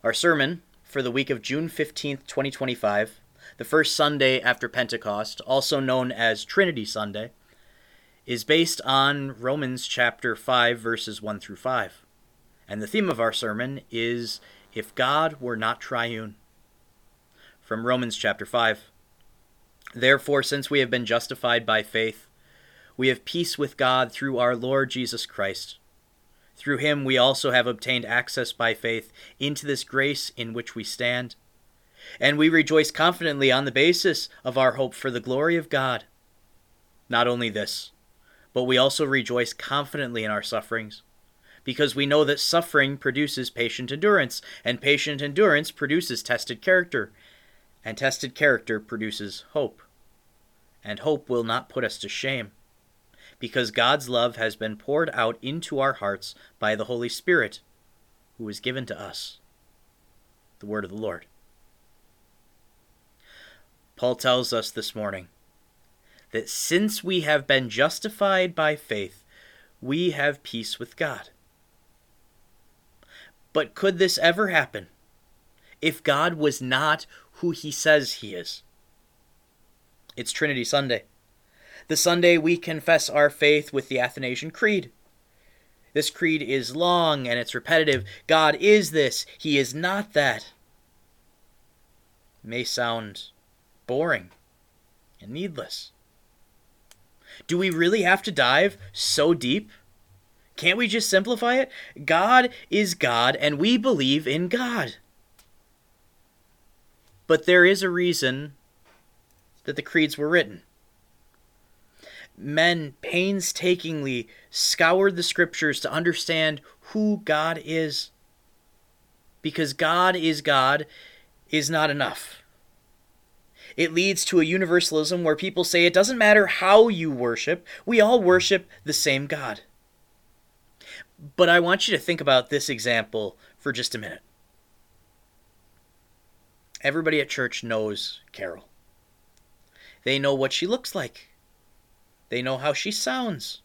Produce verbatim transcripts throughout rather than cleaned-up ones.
Our sermon for the week of June fifteenth, twenty twenty-five, the first Sunday after Pentecost, also known as Trinity Sunday, is based on Romans chapter five, verses one through five. And the theme of our sermon is, If God Were Not Triune. From Romans chapter five. Therefore, since we have been justified by faith, we have peace with God through our Lord Jesus Christ. Through him we also have obtained access by faith into this grace in which we stand. And we rejoice confidently on the basis of our hope for the glory of God. Not only this, but we also rejoice confidently in our sufferings, because we know that suffering produces patient endurance, and patient endurance produces tested character, and tested character produces hope. And hope will not put us to shame, because God's love has been poured out into our hearts by the Holy Spirit, who is given to us. The word of the Lord. Paul tells us this morning that since we have been justified by faith, we have peace with God. But could this ever happen if God was not who he says he is? It's Trinity Sunday, the Sunday we confess our faith with the Athanasian Creed. This creed is long and it's repetitive. God is this, he is not that. It may sound boring and needless. Do we really have to dive so deep? Can't we just simplify it? God is God, and we believe in God. But there is a reason that the creeds were written. Men painstakingly scoured the scriptures to understand who God is. Because God is God is not enough. It leads to a universalism where people say it doesn't matter how you worship, we all worship the same God. But I want you to think about this example for just a minute. Everybody at church knows Carol. They know what she looks like. They know how she sounds.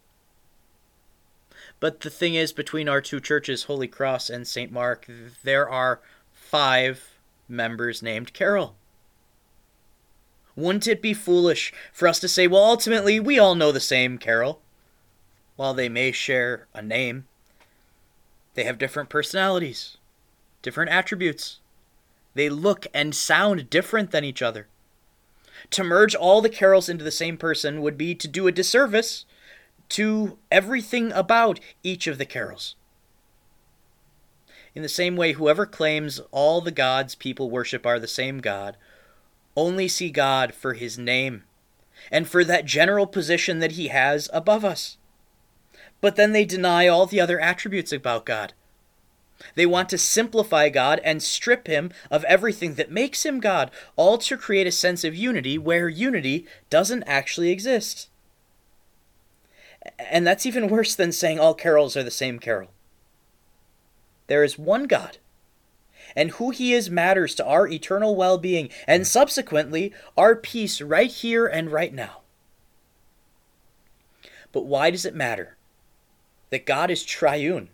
But the thing is, between our two churches, Holy Cross and Saint Mark, there are five members named Carol. Wouldn't it be foolish for us to say, well, ultimately, we all know the same Carol? While they may share a name, they have different personalities, different attributes. They look and sound different than each other. To merge all the Carols into the same person would be to do a disservice to everything about each of the Carols. In the same way, whoever claims all the gods people worship are the same God only see God for his name and for that general position that he has above us. But then they deny all the other attributes about God. They want to simplify God and strip him of everything that makes him God, all to create a sense of unity where unity doesn't actually exist. And that's even worse than saying all carols are the same carol. There is one God, and who he is matters to our eternal well-being, and subsequently our peace right here and right now. But why does it matter that God is triune?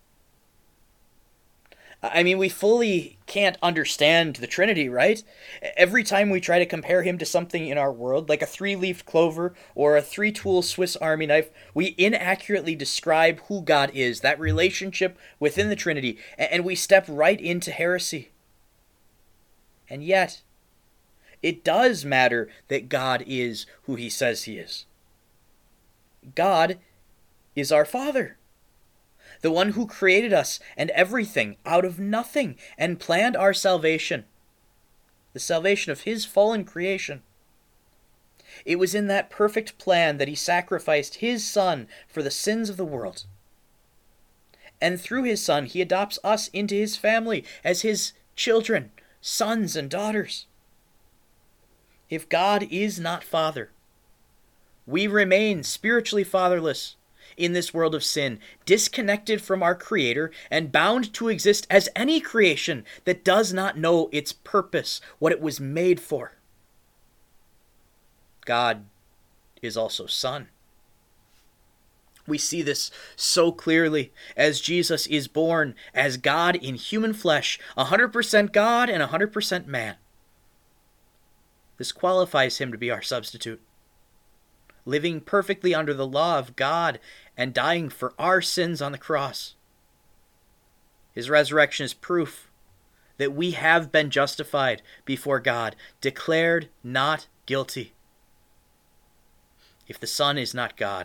I mean, we fully can't understand the Trinity, right? Every time we try to compare him to something in our world, like a three-leafed clover or a three-tool Swiss Army knife, we inaccurately describe who God is, that relationship within the Trinity, and we step right into heresy. And yet, it does matter that God is who he says he is. God is our Father, the one who created us and everything out of nothing and planned our salvation, the salvation of his fallen creation. It was in that perfect plan that he sacrificed his Son for the sins of the world. And through his Son, he adopts us into his family as his children, sons and daughters. If God is not Father, we remain spiritually fatherless in this world of sin, disconnected from our Creator and bound to exist as any creation that does not know its purpose, what it was made for. God is also Son. We see this so clearly as Jesus is born as God in human flesh, one hundred percent God and one hundred percent man. This qualifies him to be our substitute, living perfectly under the law of God and dying for our sins on the cross. His resurrection is proof that we have been justified before God, declared not guilty. If the Son is not God,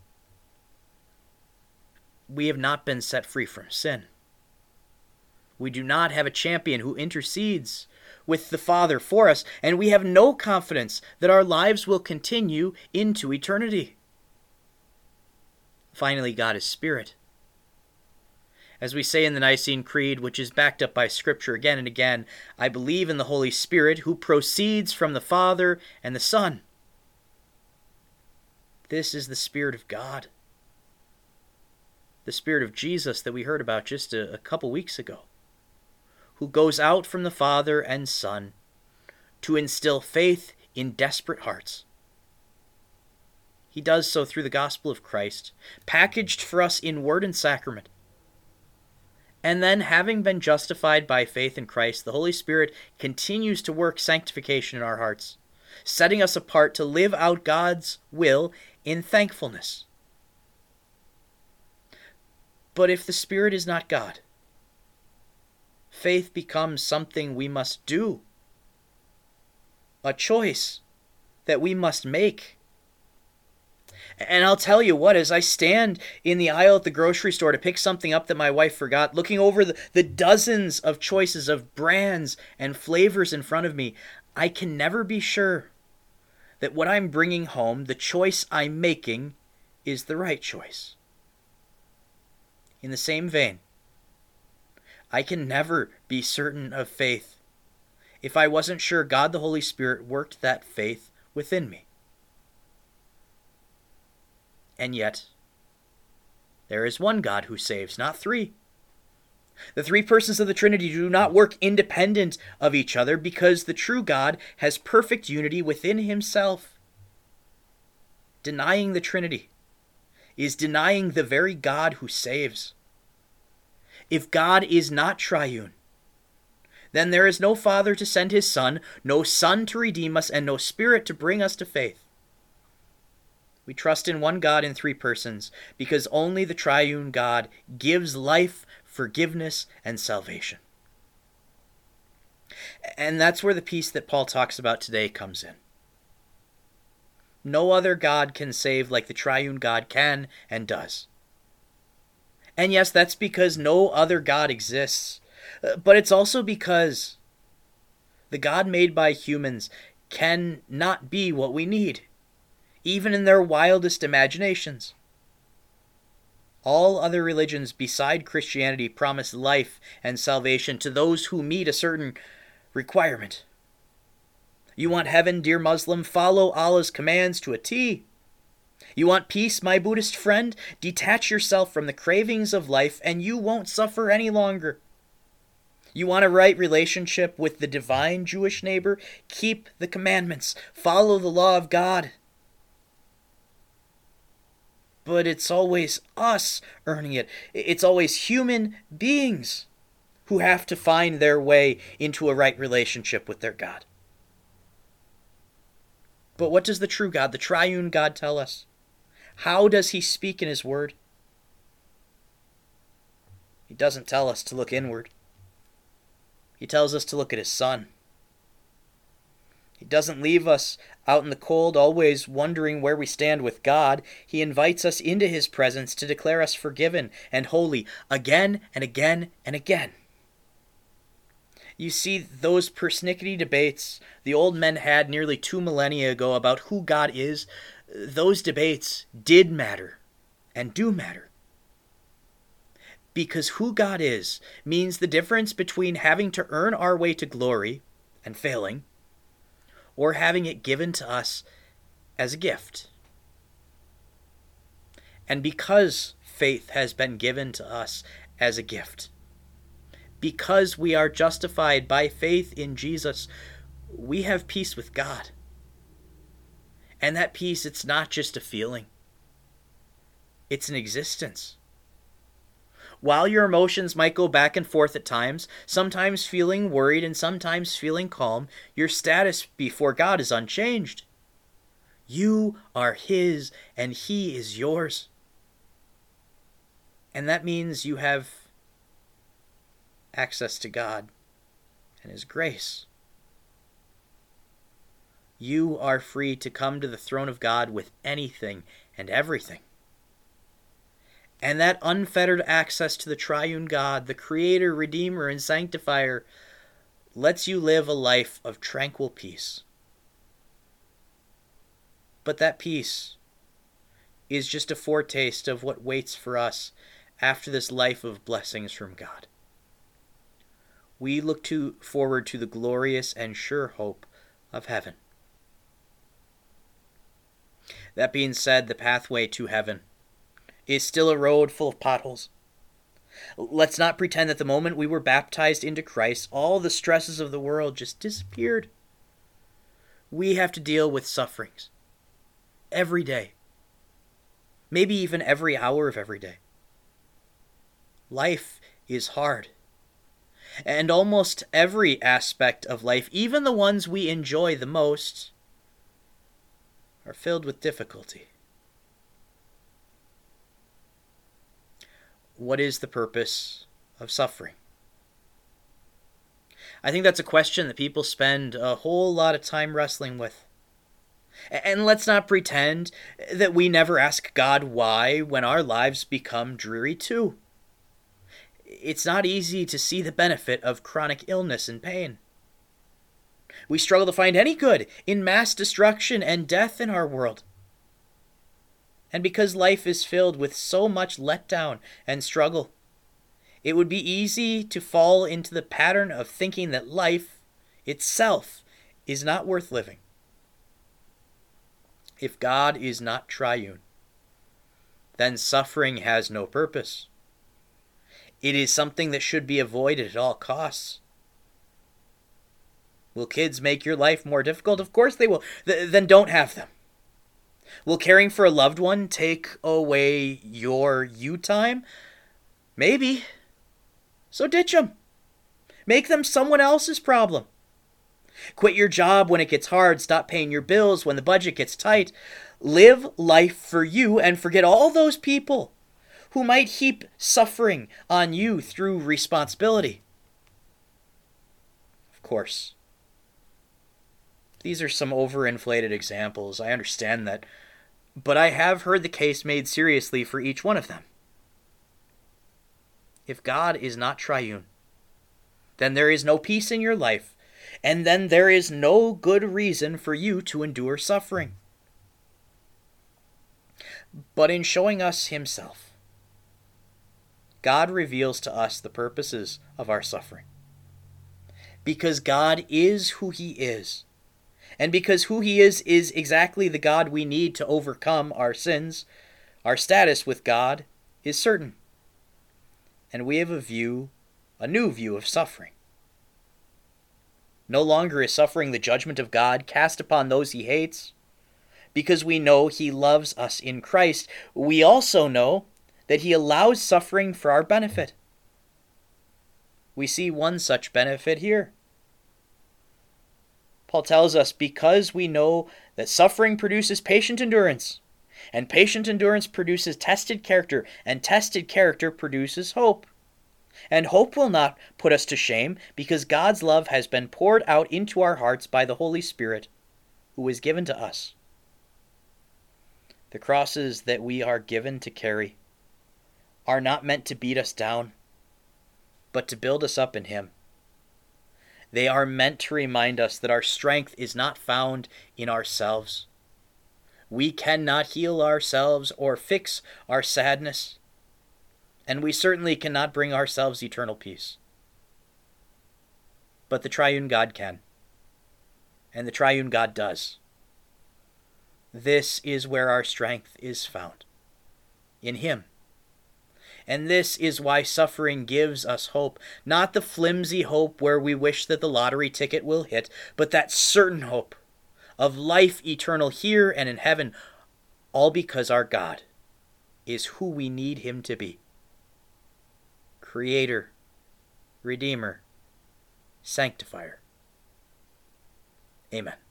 we have not been set free from sin. We do not have a champion who intercedes with the Father for us, and we have no confidence that our lives will continue into eternity. Finally, God is Spirit. As we say in the Nicene Creed, which is backed up by Scripture again and again, I believe in the Holy Spirit, who proceeds from the Father and the Son. This is the Spirit of God. The Spirit of Jesus that we heard about just a, a couple weeks ago, who goes out from the Father and Son to instill faith in desperate hearts. He does so through the gospel of Christ, packaged for us in word and sacrament. And then, having been justified by faith in Christ, the Holy Spirit continues to work sanctification in our hearts, setting us apart to live out God's will in thankfulness. But if the Spirit is not God, faith becomes something we must do, a choice that we must make. And I'll tell you what, as I stand in the aisle at the grocery store to pick something up that my wife forgot, looking over the, the dozens of choices of brands and flavors in front of me, I can never be sure that what I'm bringing home, the choice I'm making, is the right choice. In the same vein, I can never be certain of faith if I wasn't sure God the Holy Spirit worked that faith within me. And yet, there is one God who saves, not three. The three persons of the Trinity do not work independent of each other because the true God has perfect unity within himself. Denying the Trinity is denying the very God who saves. If God is not triune, then there is no Father to send his Son, no Son to redeem us, and no Spirit to bring us to faith. We trust in one God in three persons because only the triune God gives life, forgiveness, and salvation. And that's where the peace that Paul talks about today comes in. No other God can save like the triune God can and does. And yes, that's because no other God exists. But it's also because the God made by humans cannot be what we need, even in their wildest imaginations. All other religions beside Christianity promise life and salvation to those who meet a certain requirement. You want heaven, dear Muslim? Follow Allah's commands to a T. You want peace, my Buddhist friend? Detach yourself from the cravings of life and you won't suffer any longer. You want a right relationship with the divine Jewish neighbor? Keep the commandments. Follow the law of God. But it's always us earning it. It's always human beings who have to find their way into a right relationship with their God. But what does the true God, the triune God, tell us? How does he speak in his word? He doesn't tell us to look inward. He tells us to look at his Son. He doesn't leave us out in the cold, always wondering where we stand with God. He invites us into his presence to declare us forgiven and holy again and again and again. You see, those persnickety debates the old men had nearly two millennia ago about who God is, those debates did matter and do matter. Because who God is means the difference between having to earn our way to glory and failing, or having it given to us as a gift. And because faith has been given to us as a gift, because we are justified by faith in Jesus, we have peace with God. And that peace, it's not just a feeling. It's an existence. While your emotions might go back and forth at times, sometimes feeling worried and sometimes feeling calm, your status before God is unchanged. You are His and He is yours. And that means you have access to God and His grace. You are free to come to the throne of God with anything and everything. And that unfettered access to the triune God, the Creator, Redeemer, and Sanctifier, lets you live a life of tranquil peace. But that peace is just a foretaste of what waits for us after this life of blessings from God. We look to, forward to the glorious and sure hope of heaven. That being said, the pathway to heaven is still a road full of potholes. Let's not pretend that the moment we were baptized into Christ, all the stresses of the world just disappeared. We have to deal with sufferings every day, maybe even every hour of every day. Life is hard, and almost every aspect of life, even the ones we enjoy the most, are filled with difficulty. What is the purpose of suffering? I think that's a question that people spend a whole lot of time wrestling with. And let's not pretend that we never ask God why when our lives become dreary too. It's not easy to see the benefit of chronic illness and pain. We struggle to find any good in mass destruction and death in our world. And because life is filled with so much letdown and struggle, it would be easy to fall into the pattern of thinking that life itself is not worth living. If God is not triune, then suffering has no purpose. It is something that should be avoided at all costs. Will kids make your life more difficult? Of course they will. Th- then don't have them. Will caring for a loved one take away your you time? Maybe. So ditch them. Make them someone else's problem. Quit your job when it gets hard. Stop paying your bills when the budget gets tight. Live life for you and forget all those people who might heap suffering on you through responsibility. Of course, these are some overinflated examples. I understand that. But I have heard the case made seriously for each one of them. If God is not triune, then there is no peace in your life, and then there is no good reason for you to endure suffering. But in showing us Himself, God reveals to us the purposes of our suffering. Because God is who He is, and because who He is is exactly the God we need to overcome our sins, our status with God is certain. And we have a view, a new view of suffering. No longer is suffering the judgment of God cast upon those He hates. Because we know He loves us in Christ, we also know that He allows suffering for our benefit. We see one such benefit here. Paul tells us, because we know that suffering produces patient endurance, and patient endurance produces tested character, and tested character produces hope. And hope will not put us to shame, because God's love has been poured out into our hearts by the Holy Spirit, who is given to us. The crosses that we are given to carry are not meant to beat us down, but to build us up in Him. They are meant to remind us that our strength is not found in ourselves. We cannot heal ourselves or fix our sadness, and we certainly cannot bring ourselves eternal peace. But the triune God can, and the triune God does. This is where our strength is found, in Him. And this is why suffering gives us hope, not the flimsy hope where we wish that the lottery ticket will hit, but that certain hope of life eternal here and in heaven, all because our God is who we need him to be. Creator, Redeemer, Sanctifier. Amen.